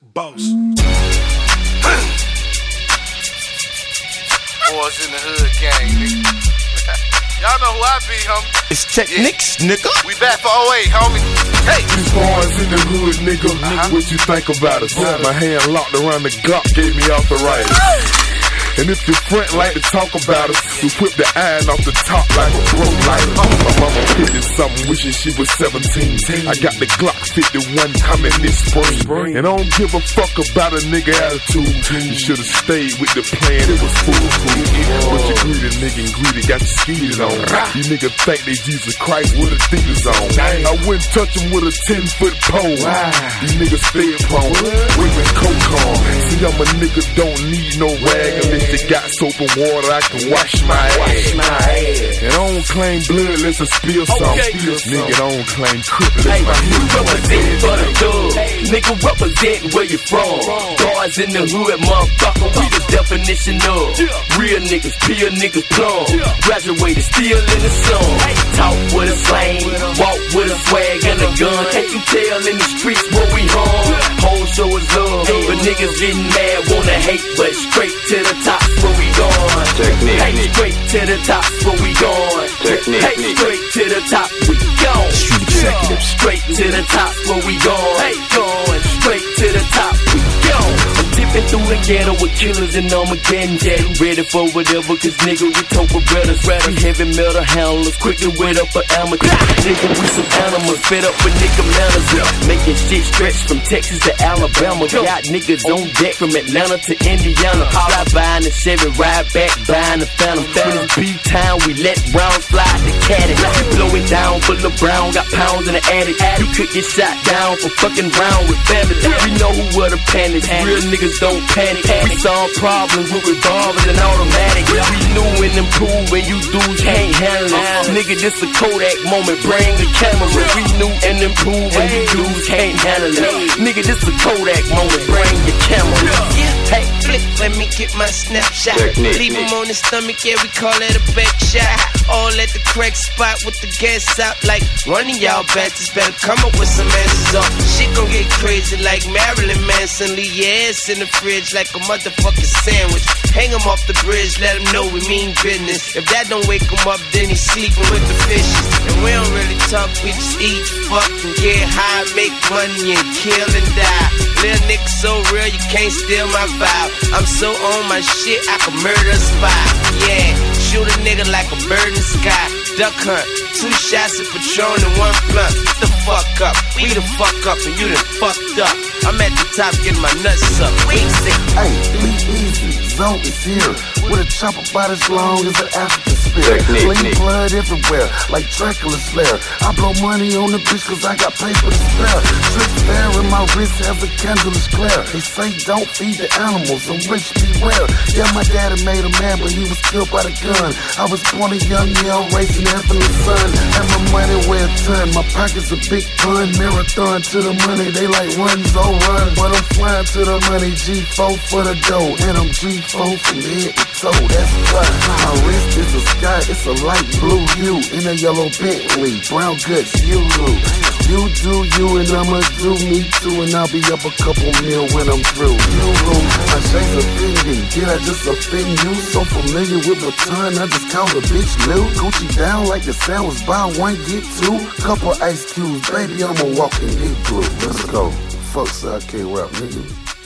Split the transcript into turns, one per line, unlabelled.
Boss.
Boys in the hood gang, nigga. Y'all know who I be, homie.
It's Technics, nigga.
We back for 08, homie. Hey.
These boys in the hood, nigga. What you think about it? My hand locked around the Glock gave me arthritis. And if your friend like to talk about us, we whip the iron off the top like a broke lighter. My mama 50-something, wishing she was 17. I got the Glock 51 coming this spring. And I don't give a fuck about a nigga attitude. You should've stayed with the plan, it was foolproof. But you greedy nigga and greedy, got your skeeters on. You niggas think they Jesus Christ with a thinkers on. I wouldn't touch them with a 10-foot pole. These niggas stay at home, waving coke on. See, I'm a nigga, don't need no rag unless you got soap and water, I can wash my ass. And I don't claim blood unless I spill some. Nigga, I don't claim crip unless my heel
represent for the thug. Nigga, represent where you from. Guards in the hood, motherfucker, we the definition of real niggas, pure niggas plum. Graduated, still in the sun. Talk with a slang, walk with a swag and a gun. Can't you tell in the streets where we home? Whole show is love, but niggas getting mad, wanna hate, but straight to the top. Where we going? Technique. Hey, straight to the top. Where we going? Technique. Hey, straight to the top. We going.
Street executive.
Straight to the top. Where we going? Hey, going. Straight to the top. We going. I'm dipping through the ghetto with killers and Armageddon. Ready for whatever, cause nigga, we talk with brothers. We heavy metal handlers, quick to wet up for amateur. Nigga, we some animals, fed up with nigga manners. Making shit stretch from Texas to Alabama. Got niggas on deck from Atlanta to Indiana. Fly by in the Chevy, ride back, buying the Phantom. When it's B-time, we let rounds fly the caddy. We blow it down for LeBron, got pounds in the attic. You could get shot down for fucking round with family. We know who were the panics, real niggas don't panic. We solve problems with revolvers and automatic. We new and improving, you dudes can't handle it. Nigga, this a Kodak moment, bring the camera. We new and improving, you dudes can't handle it. Nigga, this a Kodak moment, bring your camera.
Hey, flip, let me get my snapshot. Leave him on his stomach, yeah, we call it a back shot. All at the crack spot with the gas out. Like, one of y'all bastards better come up with some answers up. Shit gon' get crazy like Marilyn Manson. Leave your ass in the fridge like a motherfucking sandwich. Hang him off the bridge, let him know we mean business. If that don't wake him up, then he's sleeping with the fishes. And we don't really talk, we just eat, fuck, and get high, make money and kill and die. Little nigga so real, you can't steal my vibe. I'm so on my shit, I can murder a spy. Yeah, shoot a nigga like a bird in the sky. Duck hunt, 2 shots of Patron and 1 blunt. Get the fuck up, we the fuck up, and you done fucked up. I'm at the top getting my nuts up. Wait a second.
Hey, be easy, Zoe is here. With a chopper about as long as an African spear. Clean blood everywhere, like Dracula's flare. I blow money on the bitch cause I got paper to spare. Trick fair and my wrist has a candle's glare. They say don't feed the animals, and rich beware. Yeah, my daddy made a man, but he was killed by the gun. I was born a young yell, raising heaven the sun. And my money weigh a ton, my pockets a big pun. Marathon to the money, they like run, so run. But I'm flying to the money, G4 for the dough. And I'm G4 from head to toe, that's fly. My wrist is a sky, it's a light blue hue. In a yellow Bentley, brown guts, you lose. You do you and I'ma do me too. And I'll be up a couple mil when I'm through. You lose, my shades offending. Did I just offend you? So familiar with the ton, I just called a bitch new. Gucci down like the sound was buy one, get 2. Couple ice cubes, baby, I'm a walking igloo. Let's go. Fuck, so I can't rap, nigga.